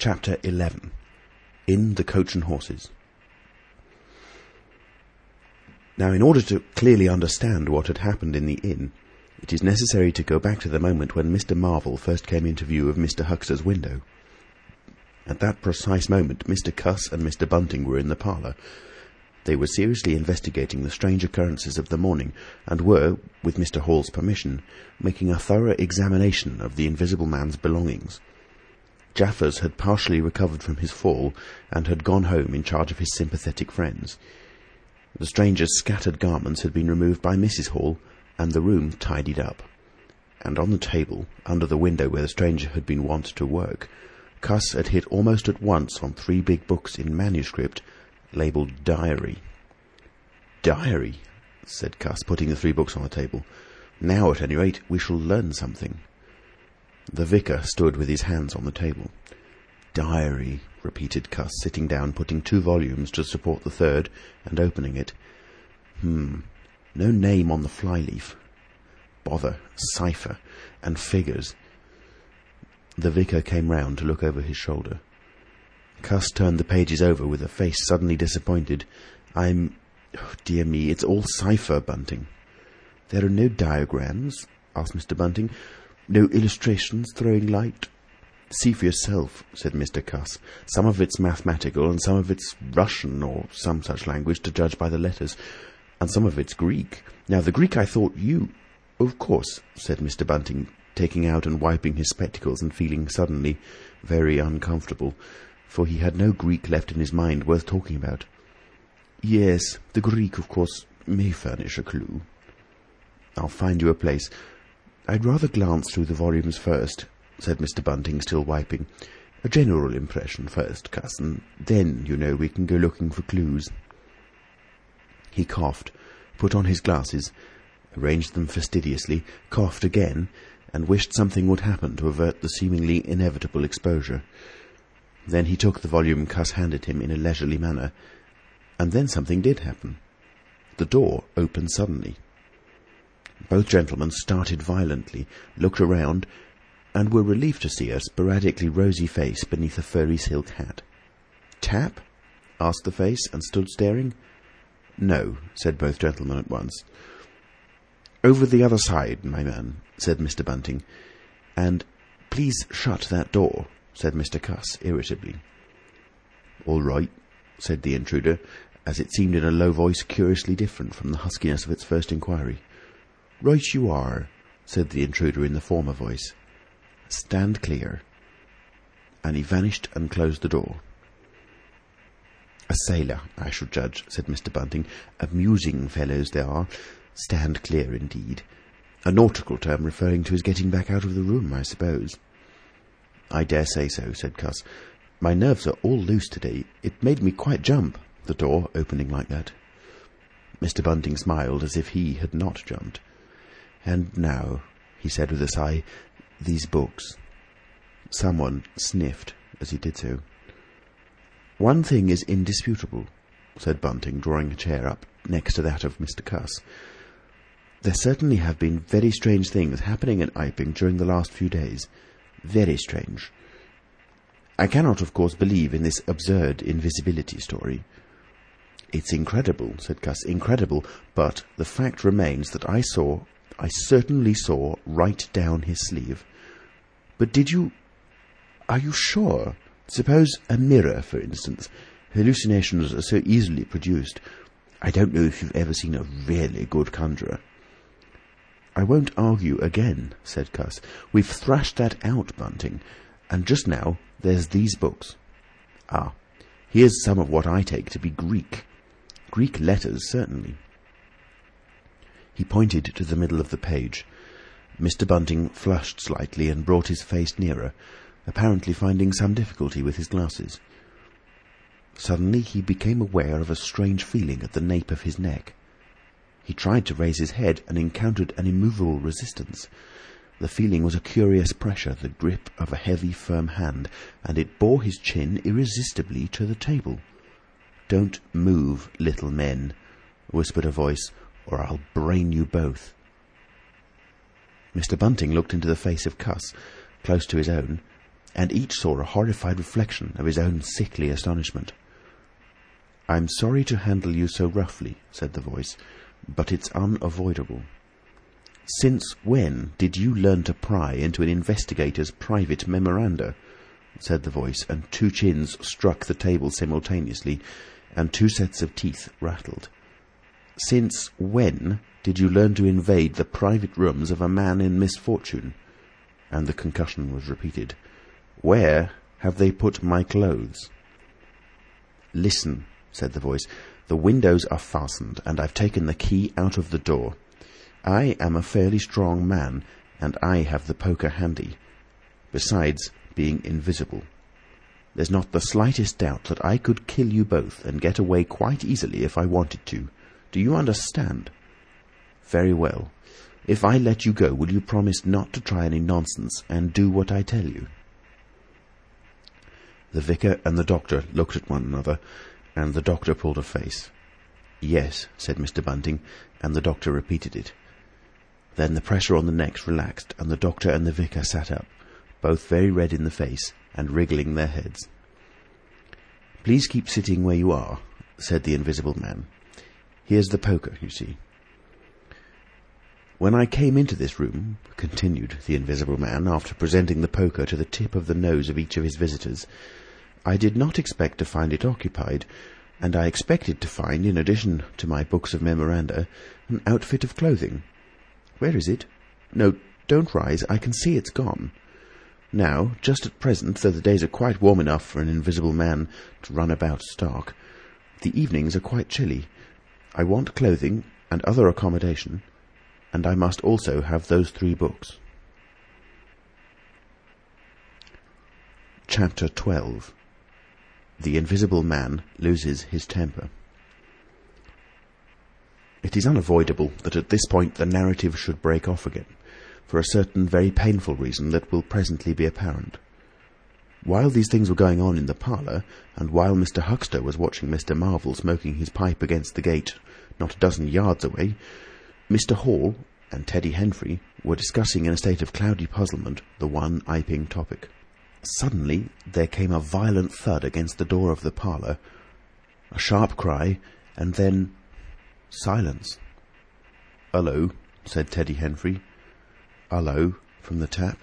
Chapter 11. In the Coach and Horses. Now, in order to clearly understand what had happened in the inn, it is necessary to go back to the moment when Mr. Marvel first came into view of Mr. Huxter's window. At that precise moment, Mr. Cuss and Mr. Bunting were in the parlour. They were seriously investigating the strange occurrences of the morning, and were, with Mr. Hall's permission, making a thorough examination of the Invisible Man's belongings. Jaffers had partially recovered from his fall, and had gone home in charge of his sympathetic friends. The stranger's scattered garments had been removed by Mrs. Hall, and the room tidied up. And on the table, under the window where the stranger had been wont to work, Cuss had hit almost at once on 3 big books in manuscript, labelled Diary. "Diary," said Cuss, putting the 3 books on the table. "Now, at any rate, we shall learn something." The vicar stood with his hands on the table. "Diary," repeated Cuss, sitting down, putting 2 volumes to support the 3rd, and opening it. No name on the flyleaf. Bother, cipher, and figures. The vicar came round to look over his shoulder. Cuss turned the pages over with a face suddenly disappointed. Oh, dear me, it's all cipher, Bunting." "There are no diagrams?" asked Mr. Bunting. "No illustrations throwing light?" "See for yourself," said Mr. Cuss. "Some of it's mathematical, and some of it's Russian, or some such language, to judge by the letters. And some of it's Greek. Now, the Greek I thought you—" "Of course," said Mr. Bunting, taking out and wiping his spectacles and feeling suddenly very uncomfortable, for he had no Greek left in his mind worth talking about. "Yes, the Greek, of course, may furnish a clue." "I'll find you a place. I'd rather glance through the volumes first," said Mr. Bunting, still wiping. "A general impression first, Cuss, and then, you know, we can go looking for clues." He coughed, put on his glasses, arranged them fastidiously, coughed again, and wished something would happen to avert the seemingly inevitable exposure. Then he took the volume Cuss handed him in a leisurely manner, and then something did happen. The door opened suddenly. Both gentlemen started violently, looked around, and were relieved to see a sporadically rosy face beneath a furry silk hat. "Tap?" asked the face, and stood staring. "No," said both gentlemen at once. "Over the other side, my man," said Mr. Bunting. "And please shut that door," said Mr. Cuss, irritably. "All right," said the intruder, as it seemed in a low voice curiously different from the huskiness of its first inquiry. "Right you are," said the intruder in the former voice. "Stand clear." And he vanished and closed the door. "A sailor, I should judge," said Mr. Bunting. "Amusing fellows they are. Stand clear, indeed. A nautical term referring to his getting back out of the room, I suppose." "I dare say so," said Cuss. "My nerves are all loose today. It made me quite jump, the door opening like that." Mr. Bunting smiled as if he had not jumped. "And now," he said with a sigh, "these books." Someone sniffed as he did so. "One thing is indisputable," said Bunting, drawing a chair up next to that of Mr. Cuss. "There certainly have been very strange things happening at Iping during the last few days. Very strange. I cannot, of course, believe in this absurd invisibility story." "It's incredible," said Cuss, "incredible, but the fact remains that I certainly saw right down his sleeve." "But are you sure? Suppose a mirror, for instance. Hallucinations are so easily produced. I don't know if you've ever seen a really good conjurer." "I won't argue again," said Cuss. "We've thrashed that out, Bunting. And just now there's these books. Ah, here's some of what I take to be Greek. Greek letters, certainly." He pointed to the middle of the page. Mr. Bunting flushed slightly and brought his face nearer, apparently finding some difficulty with his glasses. Suddenly he became aware of a strange feeling at the nape of his neck. He tried to raise his head and encountered an immovable resistance. The feeling was a curious pressure, the grip of a heavy, firm hand, and it bore his chin irresistibly to the table. "Don't move, little men," whispered a voice, "or I'll brain you both." Mr. Bunting looked into the face of Cuss, close to his own, and each saw a horrified reflection of his own sickly astonishment. "I'm sorry to handle you so roughly," said the voice, "but it's unavoidable. Since when did you learn to pry into an investigator's private memoranda?" said the voice, and two chins struck the table simultaneously, and two sets of teeth rattled. "Since when did you learn to invade the private rooms of a man in misfortune?" And the concussion was repeated. "Where have they put my clothes?" "Listen," said the voice. "The windows are fastened, and I've taken the key out of the door. I am a fairly strong man, and I have the poker handy, besides being invisible. There's not the slightest doubt that I could kill you both and get away quite easily if I wanted to. Do you understand? Very well. If I let you go, will you promise not to try any nonsense and do what I tell you?" The vicar and the doctor looked at one another, and the doctor pulled a face. "Yes," said Mr. Bunting, and the doctor repeated it. Then the pressure on the necks relaxed, and the doctor and the vicar sat up, both very red in the face and wriggling their heads. "Please keep sitting where you are," said the Invisible Man. "Here's the poker, you see." "When I came into this room," continued the Invisible Man, after presenting the poker to the tip of the nose of each of his visitors, "I did not expect to find it occupied, and I expected to find, in addition to my books of memoranda, an outfit of clothing. Where is it? No, don't rise, I can see it's gone. Now, just at present, though the days are quite warm enough for an invisible man to run about stark, the evenings are quite chilly. I want clothing and other accommodation, and I must also have those 3 books." Chapter 12. The Invisible Man loses his temper. It is unavoidable that at this point the narrative should break off again, for a certain very painful reason that will presently be apparent. While these things were going on in the parlour, and while Mr. Huxter was watching Mr. Marvel smoking his pipe against the gate not a dozen yards away, Mr. Hall and Teddy Henfrey were discussing in a state of cloudy puzzlement the one Iping topic. Suddenly there came a violent thud against the door of the parlour, a sharp cry, and then silence. "Hullo," said Teddy Henfrey. "Hullo," from the tap.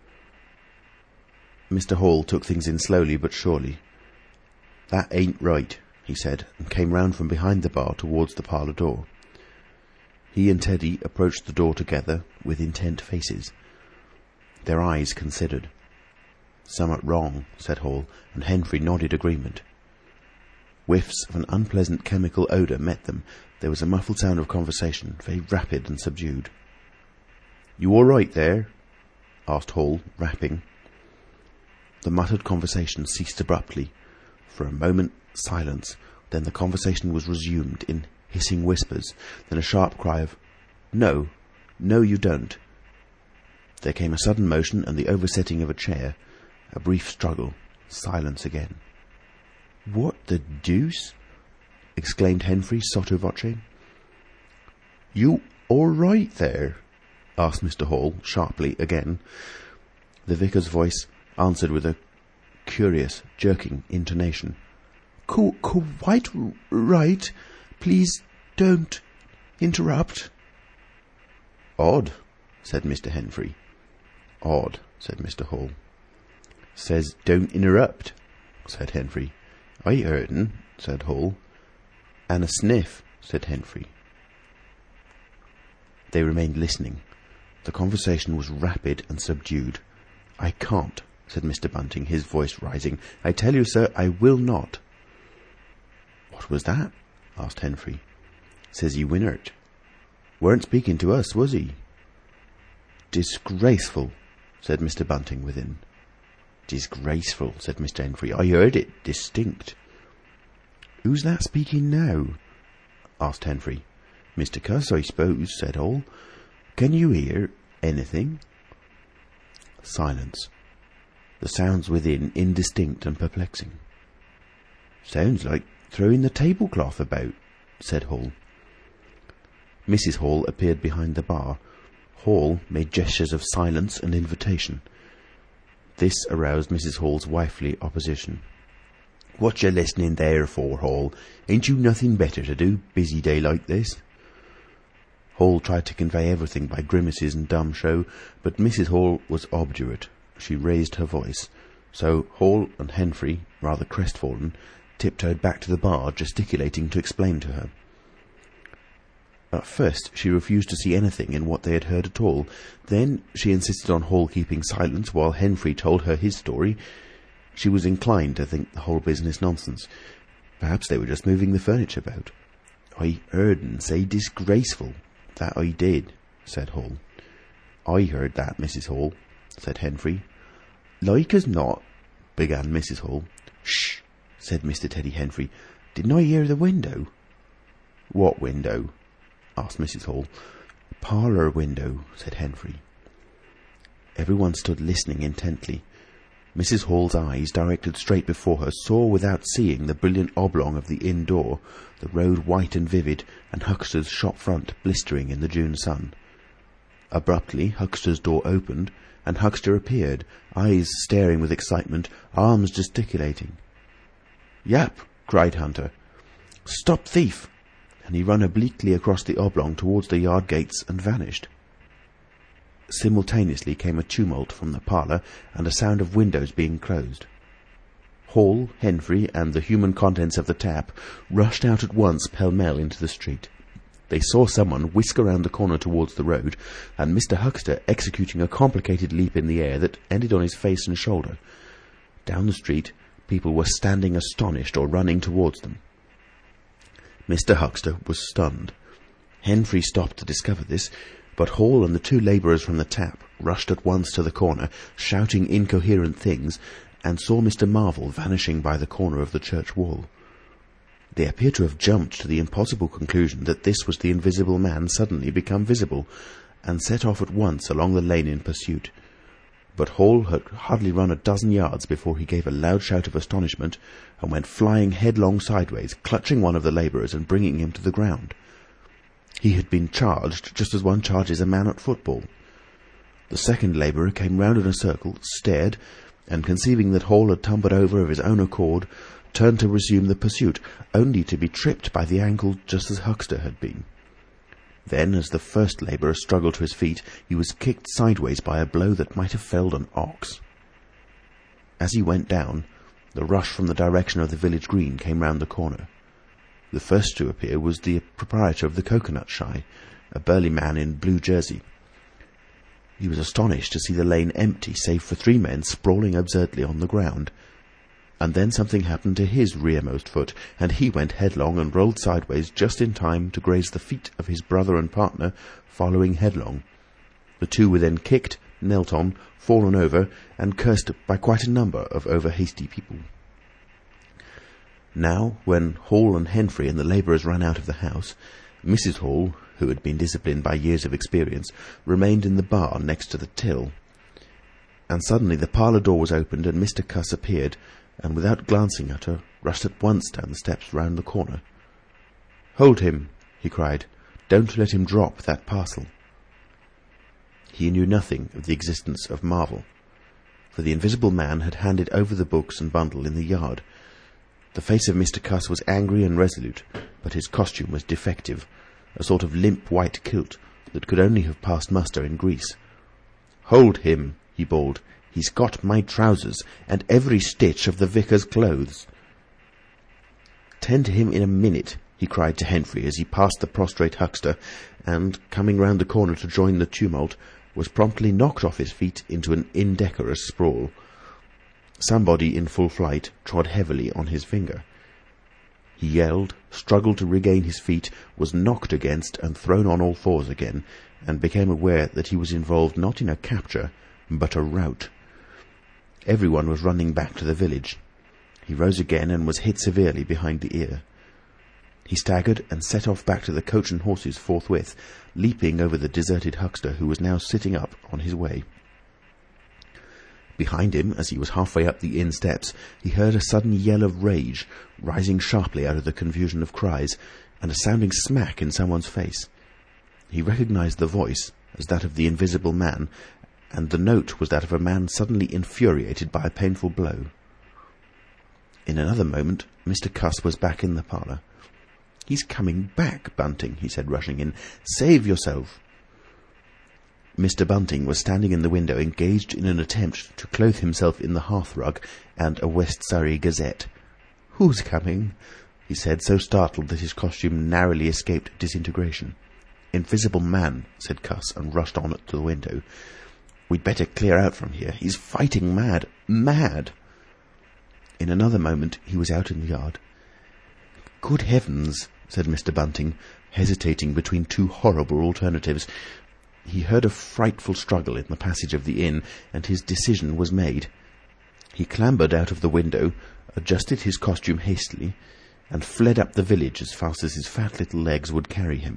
Mr. Hall took things in slowly but surely. "That ain't right," he said, and came round from behind the bar towards the parlour door. He and Teddy approached the door together with intent faces. Their eyes considered. "Summat wrong," said Hall, and Henfrey nodded agreement. Whiffs of an unpleasant chemical odour met them. There was a muffled sound of conversation, very rapid and subdued. "You all right there?" asked Hall, rapping. The muttered conversation ceased abruptly. For a moment, silence. Then the conversation was resumed in hissing whispers. Then a sharp cry of, "No, no, you don't." There came a sudden motion and the oversetting of a chair. A brief struggle. Silence again. "What the deuce?" exclaimed Henfrey sotto voce. "You all right there?" asked Mr. Hall, sharply, again. The vicar's voice answered with a curious, jerking intonation. Quite right. Please don't interrupt." "Odd," said Mr. Henfrey. "Odd," said Mr. Hall. "Says don't interrupt," said Henfrey. "I heard'n," said Hall. "And a sniff," said Henfrey. They remained listening. The conversation was rapid and subdued. "I can't," said Mr. Bunting, his voice rising. "I tell you, sir, I will not." "What was that?" asked Henfrey. "Says he winnert. Weren't speaking to us, was he?" "Disgraceful," said Mr. Bunting within. "Disgraceful," said Mr. Henfrey. "I heard it distinct." "Who's that speaking now?" asked Henfrey. "Mr. Cuss, I suppose," said Hall. "Can you hear anything?" Silence. The sounds within indistinct and perplexing. "Sounds like throwing the tablecloth about," said Hall. Mrs. Hall appeared behind the bar. Hall made gestures of silence and invitation. This aroused Mrs. Hall's wifely opposition. "What you listening there for, Hall? Ain't you nothing better to do, busy day like this?" Hall tried to convey everything by grimaces and dumb show, but Mrs. Hall was obdurate. She raised her voice. So Hall and Henfrey, rather crestfallen, tiptoed back to the bar, gesticulating to explain to her. At first she refused to see anything in what they had heard at all. Then she insisted on Hall keeping silence while Henfrey told her his story. She was inclined to think the whole business nonsense. Perhaps they were just moving the furniture about. "I heard un say disgraceful. That I did," said Hall. "I heard that, Mrs. Hall," said Henfrey. "Like as not," began Mrs. Hall. "Shh!" said Mr. Teddy Henfrey. "Didn't I hear the window?" "What window?" asked Mrs. Hall. "Parlour window," said Henfrey. Everyone stood listening intently. Mrs. Hall's eyes, directed straight before her, saw without seeing the brilliant oblong of the inn door, the road white and vivid, and Huxter's shop front blistering in the June sun. Abruptly Huxter's door opened, and Huxter appeared, eyes staring with excitement, arms gesticulating. "Yap!" cried Hunter. "Stop thief!" and he ran obliquely across the oblong towards the yard gates and vanished. Simultaneously came a tumult from the parlour and a sound of windows being closed. Hall, Henfrey, and the human contents of the tap rushed out at once pell-mell into the street. They saw someone whisk around the corner towards the road, and Mr. Huxter executing a complicated leap in the air that ended on his face and shoulder. Down the street, people were standing astonished or running towards them. Mr. Huxter was stunned. Henfrey stopped to discover this, but Hall and the two labourers from the tap rushed at once to the corner, shouting incoherent things, and saw Mr. Marvel vanishing by the corner of the church wall. They appeared to have jumped to the impossible conclusion that this was the invisible man suddenly become visible, and set off at once along the lane in pursuit. But Hall had hardly run a dozen yards before he gave a loud shout of astonishment, and went flying headlong sideways, clutching one of the labourers and bringing him to the ground. He had been charged just as one charges a man at football. The second labourer came round in a circle, stared, and conceiving that Hall had tumbled over of his own accord, turned to resume the pursuit, only to be tripped by the ankle just as Huxter had been. Then, as the first labourer struggled to his feet, he was kicked sideways by a blow that might have felled an ox. As he went down, the rush from the direction of the village green came round the corner. The first to appear was the proprietor of the Cocoanut Shy, a burly man in blue jersey. He was astonished to see the lane empty, save for three men sprawling absurdly on the ground. And then something happened to his rearmost foot, and he went headlong and rolled sideways just in time to graze the feet of his brother and partner, following headlong. The two were then kicked, knelt on, fallen over, and cursed by quite a number of over-hasty people. Now, when Hall and Henfrey and the labourers ran out of the house, Mrs. Hall, who had been disciplined by years of experience, remained in the bar next to the till. And suddenly the parlour door was opened and Mr. Cuss appeared, and without glancing at her, rushed at once down the steps round the corner. "Hold him!" he cried. "Don't let him drop that parcel." He knew nothing of the existence of Marvel, for the invisible man had handed over the books and bundle in the yard. The face of Mr. Cuss was angry and resolute, but his costume was defective, a sort of limp white kilt that could only have passed muster in Greece. "Hold him!" he bawled. "He's got my trousers, and every stitch of the vicar's clothes." "Tend to him in a minute," he cried to Henfrey as he passed the prostrate Huxter, and, coming round the corner to join the tumult, was promptly knocked off his feet into an indecorous sprawl. Somebody in full flight trod heavily on his finger. He yelled, struggled to regain his feet, was knocked against and thrown on all fours again, and became aware that he was involved not in a capture, but a rout. Everyone was running back to the village. He rose again and was hit severely behind the ear. He staggered and set off back to the coach and horses forthwith, leaping over the deserted Huxter, who was now sitting up on his way. Behind him, as he was halfway up the inn steps, he heard a sudden yell of rage, rising sharply out of the confusion of cries, and a sounding smack in someone's face. He recognised the voice as that of the invisible man, and the note was that of a man suddenly infuriated by a painful blow. In another moment Mr. Cuss was back in the parlour. "He's coming back, Bunting," he said, rushing in. "Save yourself." Mr. Bunting was standing in the window, engaged in an attempt to clothe himself in the hearthrug and a West Surrey Gazette. "Who's coming?" he said, so startled that his costume narrowly escaped disintegration. "Invisible Man," said Cuss, and rushed on to the window. "We'd better clear out from here. He's fighting mad. Mad!" In another moment he was out in the yard. "Good heavens!" said Mr. Bunting, hesitating between two horrible alternatives. He heard a frightful struggle in the passage of the inn, and his decision was made. He clambered out of the window, adjusted his costume hastily, and fled up the village as fast as his fat little legs would carry him.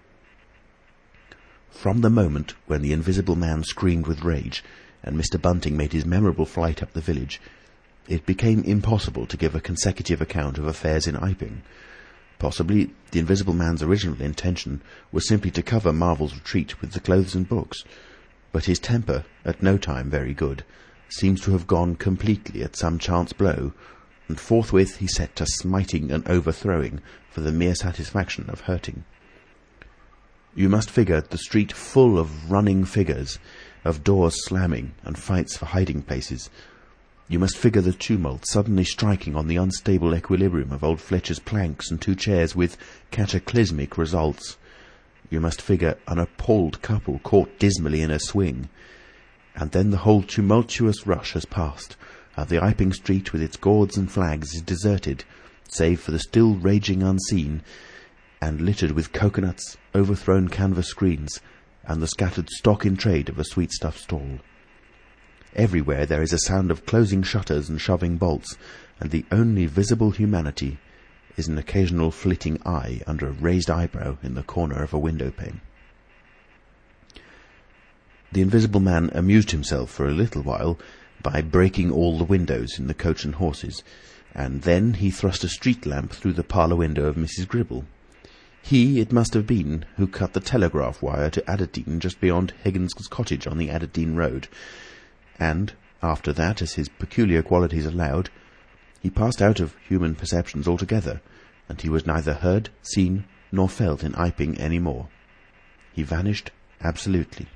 From the moment when the Invisible Man screamed with rage, and Mr. Bunting made his memorable flight up the village, it became impossible to give a consecutive account of affairs in Iping. Possibly the Invisible Man's original intention was simply to cover Marvel's retreat with the clothes and books, but his temper, at no time very good, seems to have gone completely at some chance blow, and forthwith he set to smiting and overthrowing for the mere satisfaction of hurting. You must figure the street full of running figures, of doors slamming and fights for hiding places. You must figure the tumult suddenly striking on the unstable equilibrium of old Fletcher's planks and two chairs with cataclysmic results. You must figure an appalled couple caught dismally in a swing. And then the whole tumultuous rush has passed, and the Iping street with its gourds and flags is deserted, save for the still raging unseen, and littered with coconuts, overthrown canvas screens, and the scattered stock in trade of a sweetstuff stall. Everywhere there is a sound of closing shutters and shoving bolts, and the only visible humanity is an occasional flitting eye under a raised eyebrow in the corner of a window pane. The Invisible Man amused himself for a little while by breaking all the windows in the Coach and Horses, and then he thrust a street lamp through the parlour window of Mrs. Gribble. He, it must have been, who cut the telegraph wire to Adderdean just beyond Higgins's cottage on the Adderdean road, and, after that, as his peculiar qualities allowed, he passed out of human perceptions altogether, and he was neither heard, seen, nor felt in Iping any more. He vanished absolutely.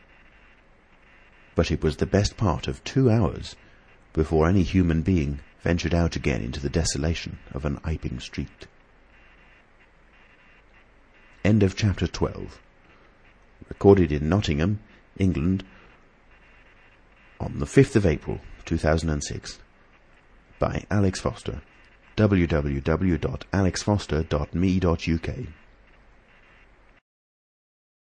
But it was the best part of 2 hours before any human being ventured out again into the desolation of an Iping street. End of chapter 12. Recorded in Nottingham, England, on the 5th of April, 2006, by Alex Foster. www.alexfoster.me.uk